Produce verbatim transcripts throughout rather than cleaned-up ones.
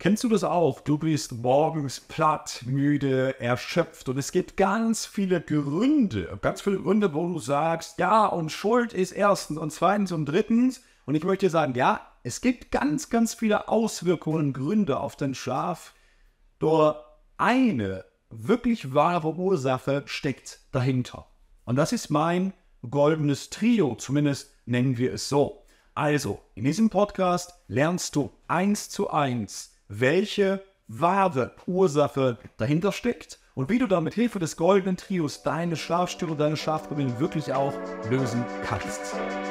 Kennst du das auch? Du bist morgens platt, müde, erschöpft und es gibt ganz viele Gründe, ganz viele Gründe, wo du sagst, ja, und Schuld ist erstens und zweitens und drittens. Und ich möchte dir sagen, ja, es gibt ganz, ganz viele Auswirkungen, Gründe auf den Schlaf. Nur eine wirklich wahre Ursache steckt dahinter. Und das ist mein goldenes Trio, zumindest nennen wir es so. Also, in diesem Podcast lernst du eins zu eins, welche wahre Ursache dahinter steckt und wie du da mit Hilfe des goldenen Trios deine Schlafstörung, deine Schlafprobleme wirklich auch lösen kannst.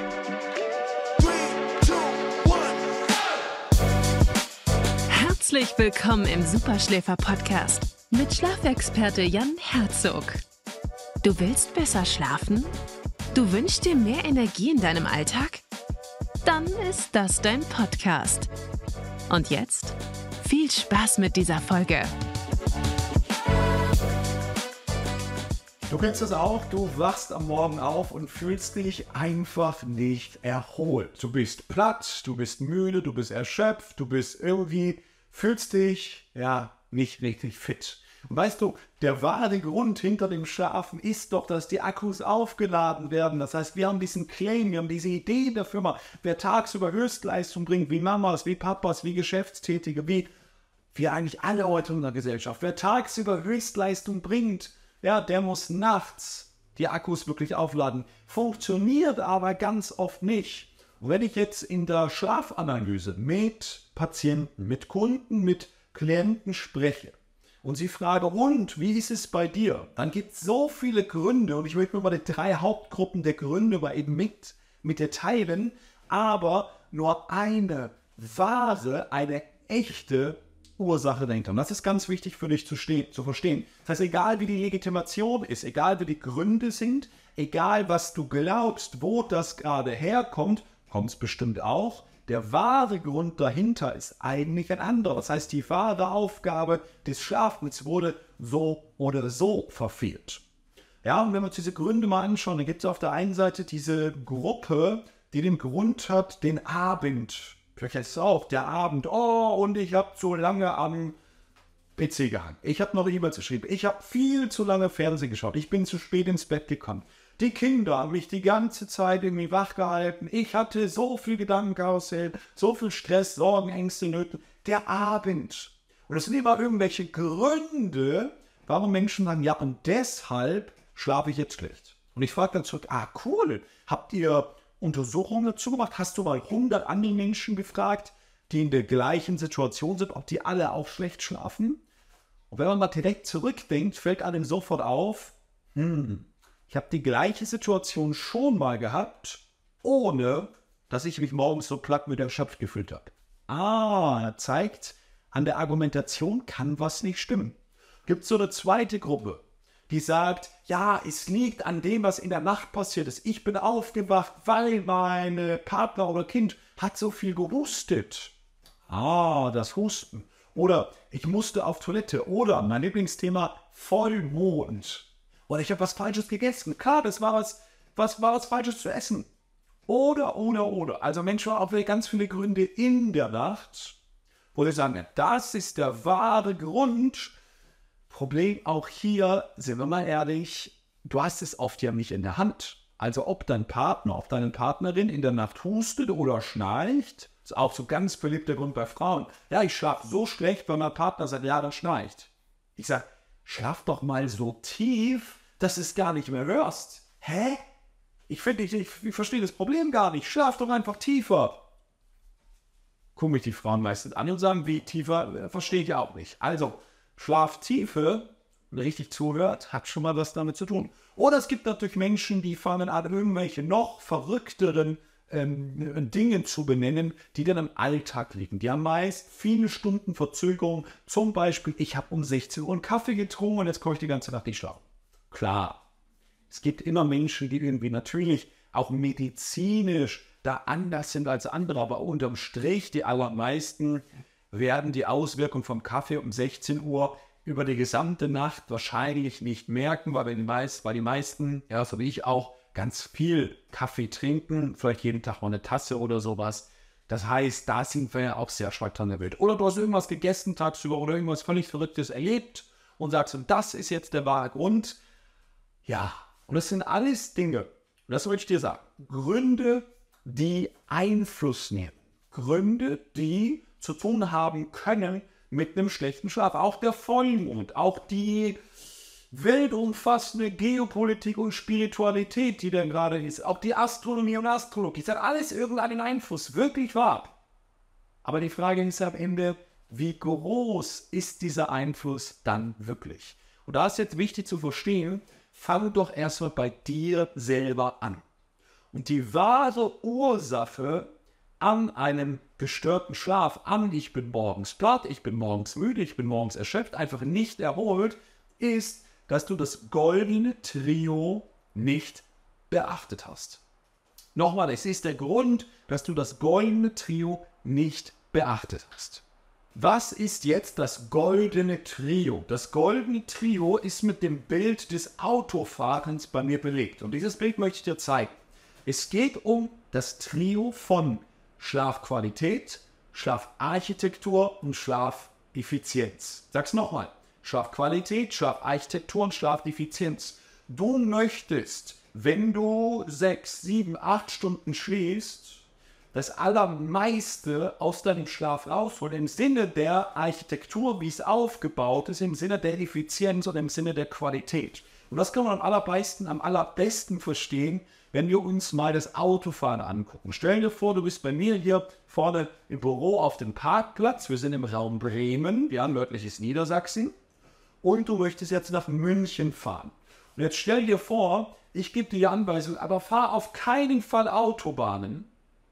Herzlich willkommen im Superschläfer-Podcast mit Schlafexperte Jan Herzog. Du willst besser schlafen? Du wünschst dir mehr Energie in deinem Alltag? Dann ist das dein Podcast. Und jetzt viel Spaß mit dieser Folge. Du kennst das auch, du wachst am Morgen auf und fühlst dich einfach nicht erholt. Du bist platt, du bist müde, du bist erschöpft, du bist irgendwie, fühlst dich, ja, nicht richtig fit. Und weißt du, der wahre Grund hinter dem Schlafen ist doch, dass die Akkus aufgeladen werden. Das heißt, wir haben diesen Claim, wir haben diese Idee in der Firma, wer tagsüber Höchstleistung bringt, wie Mamas, wie Papas, wie Geschäftstätige, wie wir eigentlich alle heute in der Gesellschaft. Wer tagsüber Höchstleistung bringt, ja, der muss nachts die Akkus wirklich aufladen. Funktioniert aber ganz oft nicht. Und wenn ich jetzt in der Schlafanalyse mit Patienten, mit Kunden, mit Klienten spreche und sie frage, und wie ist es bei dir? Dann gibt es so viele Gründe und ich möchte mir mal die drei Hauptgruppen der Gründe mal eben mit, mit dir teilen, aber nur eine wahre, eine echte Ursache dahinter. Und das ist ganz wichtig für dich zu, stehen, zu verstehen. Das heißt, egal wie die Legitimation ist, egal wie die Gründe sind, egal was du glaubst, wo das gerade herkommt, kommt es bestimmt auch. Der wahre Grund dahinter ist eigentlich ein anderer. Das heißt, die wahre Aufgabe des Schlafens wurde so oder so verfehlt. Ja, und wenn wir uns diese Gründe mal anschauen, dann gibt es auf der einen Seite diese Gruppe, die den Grund hat, den Abend. Vielleicht ist es auch der Abend, oh, und ich habe zu lange am P C gehangen. Ich habe noch E-Mails geschrieben. Ich habe viel zu lange Fernsehen geschaut. Ich bin zu spät ins Bett gekommen. Die Kinder haben mich die ganze Zeit irgendwie wach gehalten. Ich hatte so viel Gedankenkarussell, so viel Stress, Sorgen, Ängste, Nöte. Der Abend. Und es sind immer irgendwelche Gründe, warum Menschen sagen, ja, und deshalb schlafe ich jetzt schlecht. Und ich frage dann zurück, ah, cool, habt ihr Untersuchungen dazu gemacht? Hast du mal hundert andere Menschen gefragt, die in der gleichen Situation sind, ob die alle auch schlecht schlafen? Und wenn man mal direkt zurückdenkt, fällt einem sofort auf, hm, ich habe die gleiche Situation schon mal gehabt, ohne dass ich mich morgens so platt mit erschöpft gefühlt habe. Ah, das zeigt, an der Argumentation kann was nicht stimmen. Gibt es so eine zweite Gruppe, die sagt, ja, es liegt an dem, was in der Nacht passiert ist. Ich bin aufgewacht, weil mein Partner oder Kind hat so viel gehustet. Ah, das Husten. Oder ich musste auf Toilette. Oder mein Lieblingsthema, Vollmond. Oder ich habe was Falsches gegessen. Klar, das war was, was war was Falsches zu essen. Oder, oder, oder. Also Menschen haben auch ganz viele Gründe in der Nacht, wo sie sagen, das ist der wahre Grund. Problem auch hier, sind wir mal ehrlich, du hast es oft ja nicht in der Hand. Also ob dein Partner, ob deine Partnerin in der Nacht hustet oder schnarcht, ist auch so ganz beliebter Grund bei Frauen. Ja, ich schlafe so schlecht, weil mein Partner seit Jahren schnarcht. Ich sage, schlaf doch mal so tief, dass du es gar nicht mehr hörst. Hä? Ich finde, ich, ich, ich verstehe das Problem gar nicht. Schlaf doch einfach tiefer. Gucken mich die Frauen meistens an und sagen, wie tiefer, verstehe ich auch nicht. Also, Schlaftiefe, wer richtig zuhört, hat schon mal was damit zu tun. Oder es gibt natürlich Menschen, die fangen an, irgendwelche noch verrückteren ähm, Dinge zu benennen, die dann im Alltag liegen. Die haben meist viele Stunden Verzögerung. Zum Beispiel, ich habe um sechzehn Uhr einen Kaffee getrunken und jetzt komme ich die ganze Nacht nicht schlafen. Klar, es gibt immer Menschen, die irgendwie natürlich auch medizinisch da anders sind als andere, aber unterm Strich die allermeisten werden die Auswirkungen vom Kaffee um sechzehn Uhr über die gesamte Nacht wahrscheinlich nicht merken, weil die, meist, weil die meisten, ja, so wie ich auch, ganz viel Kaffee trinken, vielleicht jeden Tag mal eine Tasse oder sowas. Das heißt, da sind wir ja auch sehr stark dran erwähnt. Oder du hast irgendwas gegessen tagsüber oder irgendwas völlig Verrücktes erlebt und sagst, und das ist jetzt der wahre Grund. Ja, und das sind alles Dinge, und das wollte ich dir sagen, Gründe, die Einfluss nehmen. Gründe, die zu tun haben können mit einem schlechten Schlaf. Auch der Vollmond, auch die weltumfassende Geopolitik und Spiritualität, die da gerade ist, auch die Astronomie und Astrologie, das hat alles irgendeinen Einfluss, wirklich wahr. Aber die Frage ist am Ende, wie groß ist dieser Einfluss dann wirklich? Und da ist jetzt wichtig zu verstehen, fang doch erstmal bei dir selber an. Und die wahre Ursache an einem gestörten Schlaf, an ich bin morgens platt, ich bin morgens müde, ich bin morgens erschöpft, einfach nicht erholt, ist, dass du das goldene Trio nicht beachtet hast. Nochmal, es ist der Grund, dass du das goldene Trio nicht beachtet hast. Was ist jetzt das goldene Trio? Das goldene Trio ist mit dem Bild des Autofahrens bei mir belegt. Und dieses Bild möchte ich dir zeigen. Es geht um das Trio von Schlafqualität, Schlafarchitektur und Schlafeffizienz. Sag's nochmal. Schlafqualität, Schlafarchitektur und Schlafeffizienz. Du möchtest, wenn du sechs, sieben, acht Stunden schläfst, das Allermeiste aus deinem Schlaf rausholen, im Sinne der Architektur, wie es aufgebaut ist, im Sinne der Effizienz und im Sinne der Qualität. Und das kann man am allerbesten, am allerbesten verstehen, wenn wir uns mal das Autofahren angucken. Stell dir vor, du bist bei mir hier vorne im Büro auf dem Parkplatz. Wir sind im Raum Bremen, ja, nördliches Niedersachsen. Und du möchtest jetzt nach München fahren. Und jetzt stell dir vor, ich gebe dir die Anweisung, aber fahr auf keinen Fall Autobahnen.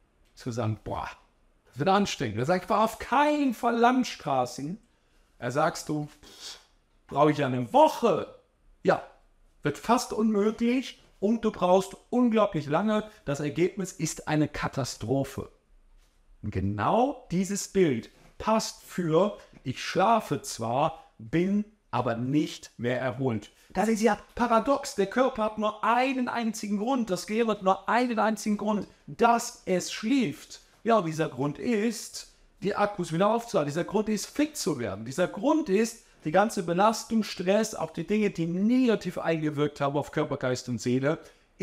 Zu sagen, boah, das wird anstrengend. Er sagt, fahr auf keinen Fall Landstraßen. Er sagst du, brauche ich eine Woche. Ja, wird fast unmöglich. Und du brauchst unglaublich lange. Das Ergebnis ist eine Katastrophe. Und genau dieses Bild passt für, ich schlafe zwar, bin aber nicht mehr erholt. Das ist ja paradox. Der Körper hat nur einen einzigen Grund. Das Gehirn hat nur einen einzigen Grund, dass es schläft. Ja, dieser Grund ist, die Akkus wieder aufzuladen. Dieser Grund ist, fit zu werden. Dieser Grund ist, die ganze Belastung, Stress, auch die Dinge, die negativ eingewirkt haben auf Körper, Geist und Seele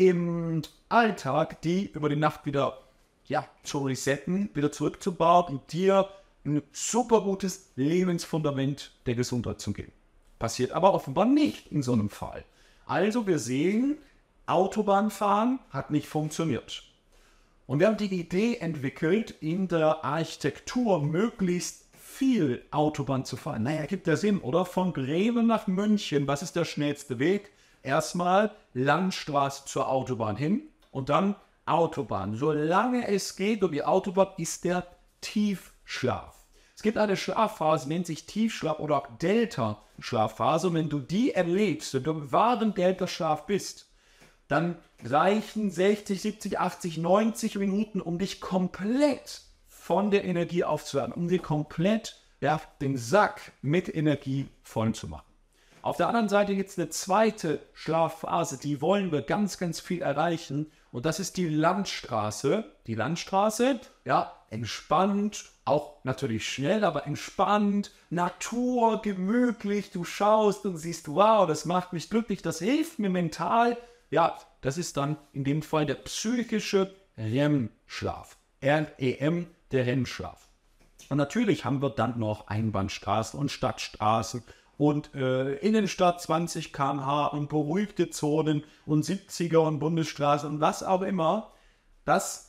im Alltag, die über die Nacht wieder ja, zu resetten, wieder zurückzubauen und dir ein super gutes Lebensfundament der Gesundheit zu geben. Passiert aber offenbar nicht in so einem Fall. Also wir sehen, Autobahnfahren hat nicht funktioniert. Und wir haben die Idee entwickelt, in der Architektur möglichst viel Autobahn zu fahren. Naja, gibt ja Sinn, oder? Von Bremen nach München, was ist der schnellste Weg? Erstmal Landstraße zur Autobahn hin und dann Autobahn. Solange es geht um die Autobahn, ist der Tiefschlaf. Es gibt eine Schlafphase, nennt sich Tiefschlaf oder auch Delta-Schlafphase. Und wenn du die erlebst, wenn du im wahren Delta-Schlaf bist, dann reichen sechzig, siebzig, achtzig, neunzig Minuten, um dich komplett von der Energie aufzuladen, um dir komplett ja, den Sack mit Energie voll zu machen. Auf der anderen Seite gibt es eine zweite Schlafphase, die wollen wir ganz, ganz viel erreichen. Und das ist die Landstraße. Die Landstraße, ja, entspannt, auch natürlich schnell, aber entspannt, Natur, gemütlich, du schaust und siehst, wow, das macht mich glücklich, das hilft mir mental. Ja, das ist dann in dem Fall der psychische R E M-Schlaf. R E M, der R E M-Schlaf. Und natürlich haben wir dann noch Einbahnstraßen und Stadtstraßen und äh, Innenstadt zwanzig Kilometer pro Stunde und beruhigte Zonen und siebziger und Bundesstraßen und was auch immer. Das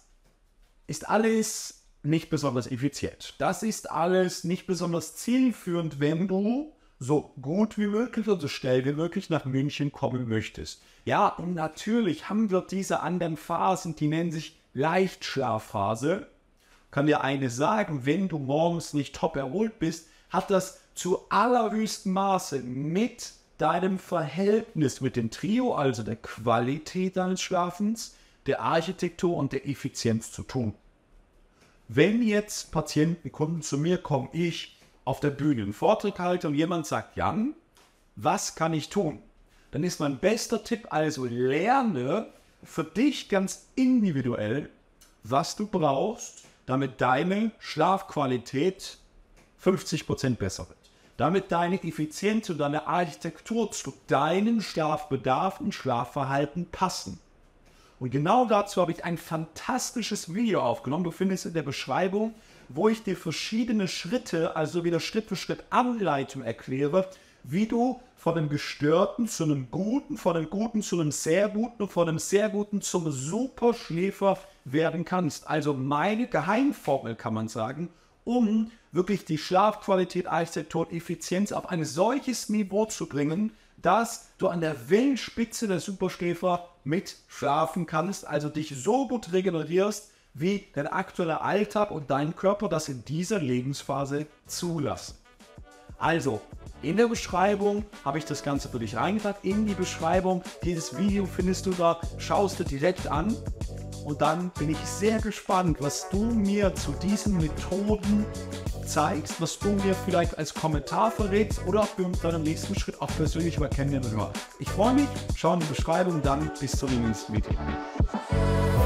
ist alles nicht besonders effizient. Das ist alles nicht besonders zielführend, wenn du so gut wie möglich und so schnell wie möglich nach München kommen möchtest. Ja, und natürlich haben wir diese anderen Phasen, die nennen sich Leichtschlafphase. Kann dir eine sagen, wenn du morgens nicht top erholt bist, hat das zu allerhöchstem Maße mit deinem Verhältnis mit dem Trio, also der Qualität deines Schlafens, der Architektur und der Effizienz zu tun. Wenn jetzt Patienten, Kunden zu mir kommen, ich auf der Bühne einen Vortrag halte und jemand sagt, Jan, was kann ich tun? Dann ist mein bester Tipp also, lerne für dich ganz individuell, was du brauchst, damit deine Schlafqualität fünfzig Prozent besser wird. Damit deine Effizienz und deine Architektur zu deinem Schlafbedarf und Schlafverhalten passen. Und genau dazu habe ich ein fantastisches Video aufgenommen. Du findest in der Beschreibung, wo ich dir verschiedene Schritte, also wieder Schritt für Schritt Anleitung erkläre, wie du von einem gestörten zu einem guten, von einem guten zu einem sehr guten und von einem sehr guten zum Superschläfer werden kannst. Also meine Geheimformel, kann man sagen, um wirklich die Schlafqualität, Architektur und Effizienz auf ein solches Niveau zu bringen, dass du an der Wellenspitze der Superschläfer mit schlafen kannst, also dich so gut regenerierst, wie dein aktueller Alltag und dein Körper das in dieser Lebensphase zulassen. Also, in der Beschreibung habe ich das Ganze für dich reingepackt. In die Beschreibung dieses Video findest du da, schaust du direkt an. Und dann bin ich sehr gespannt, was du mir zu diesen Methoden zeigst, was du mir vielleicht als Kommentar verrätst oder ob wir uns dann im nächsten Schritt auch persönlich über kennenlernen. Ich freue mich, schau in die Beschreibung, dann bis zum nächsten Video.